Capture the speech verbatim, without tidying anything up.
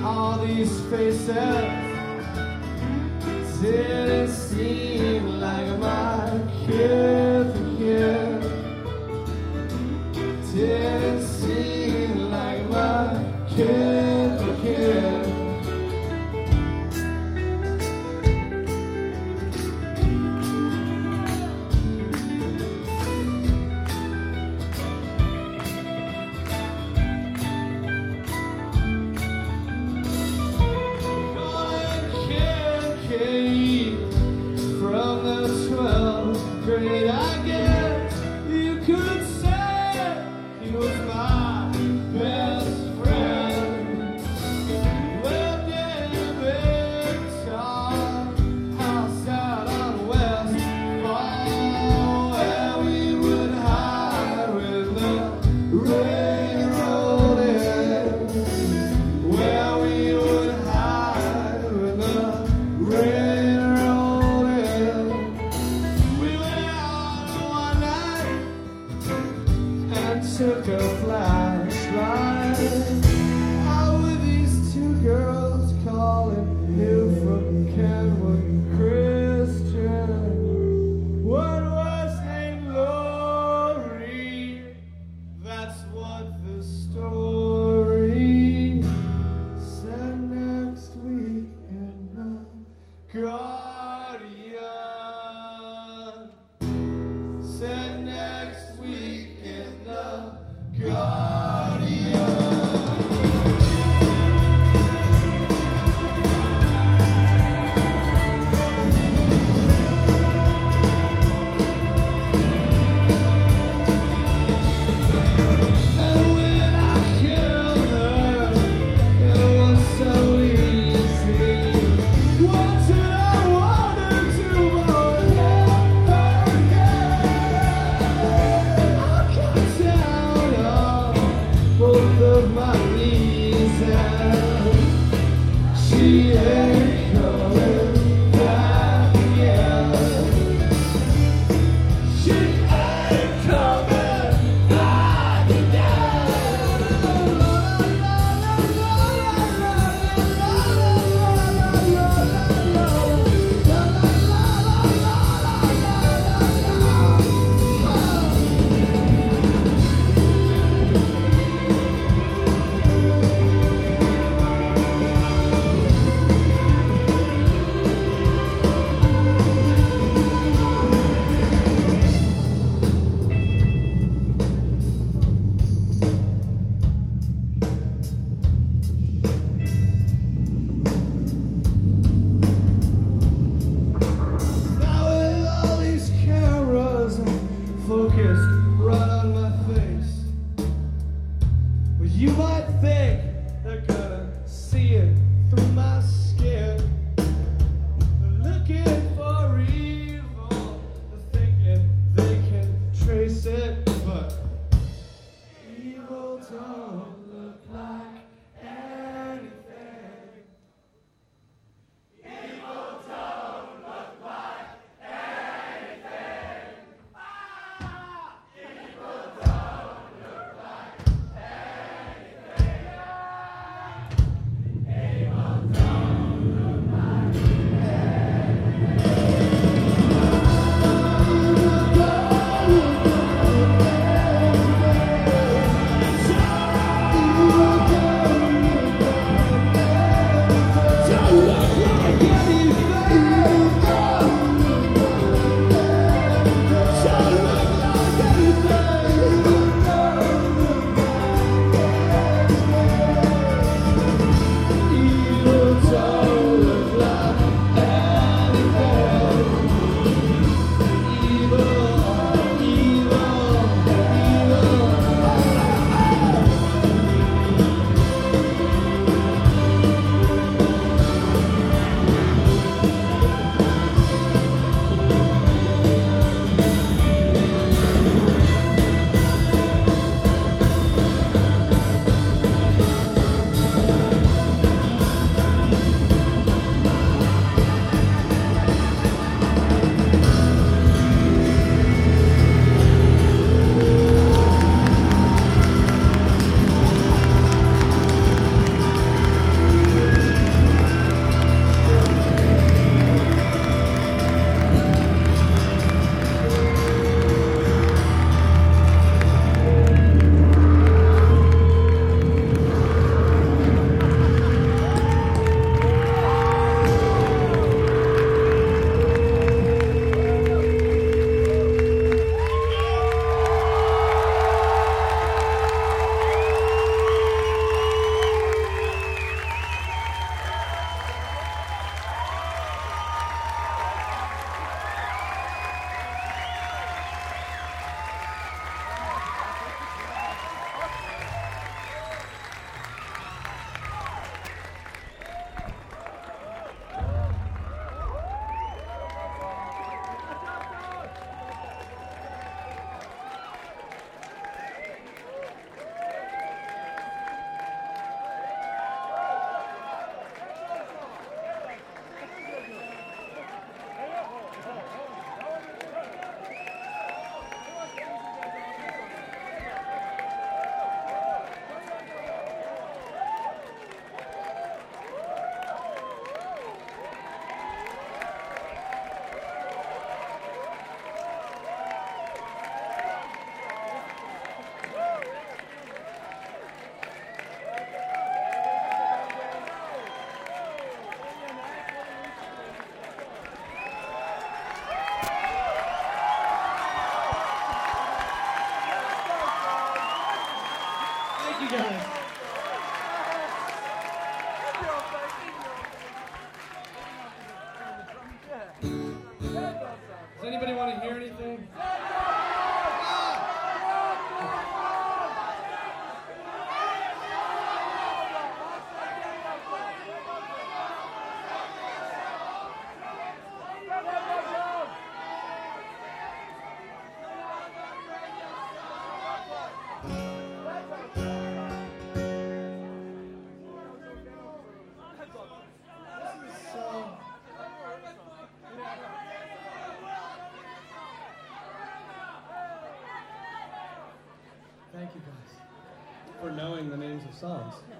all these faces didn't seem like my kid again. Didn't seem like my kid again. Great, I guess you could say he was my best friend. Lived in a big town house out on West Mall, where we would hide when the rain rolled in. Where we would hide when the rain rolled in. Took a flashlight out with these two girls calling you from Kenwood Christian. One was named Lori, that's what the story said. Next week in the Guardian said next week in the Guardian. And when I killed her, it was so easy. What did I want to do but let her get? I got down on both of my knees and she ain't coming back again. She ain't coming back again. Now with all these cameras focused right on my face, well, you might think they're gonna see it through my skin. They're looking for evil, they're thinking they can trace it, but evil don't look like anything. Evil don't look like anything. Ah! Evil don't look like anything. guys. Does anybody want to hear anything? Thank you guys for knowing the names of songs.